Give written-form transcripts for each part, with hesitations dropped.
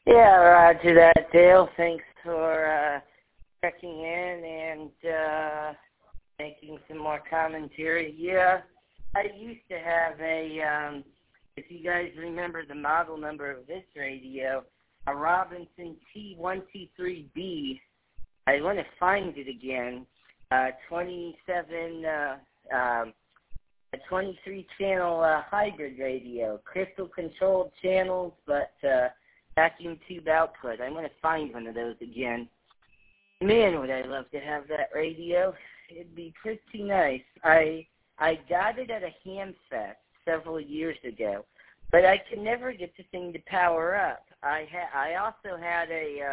Yeah, roger that, Dale. Thanks for checking in and making some more commentary. Yeah, I used to have if you guys remember the model number of this radio, a Robinson T123B. I want to find it again. 23-channel hybrid radio, crystal-controlled channels, but vacuum tube output. I want to find one of those again. Man, would I love to have that radio. It'd be pretty nice. I got it at a ham fest several years ago, but I could never get the thing to power up. I also had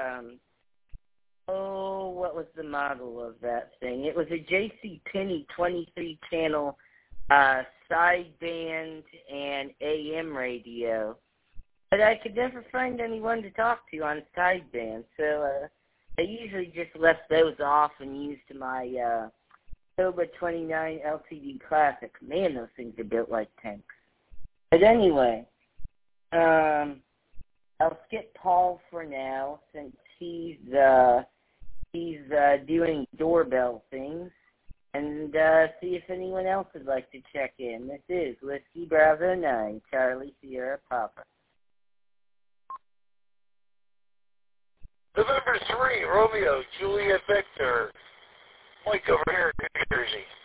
what was the model of that thing? It was a J.C. Penney 23-channel sideband and AM radio. But I could never find anyone to talk to on sideband, so I usually just left those off and used my Toba 29 LTD Classic. Man, those things are built like tanks. But anyway, I'll skip Paul for now since he's doing doorbell things, and see if anyone else would like to check in. This is Whiskey Bravo 9, Charlie Sierra Papa. November 3, Romeo, Juliet Victor. Mike over here in New Jersey.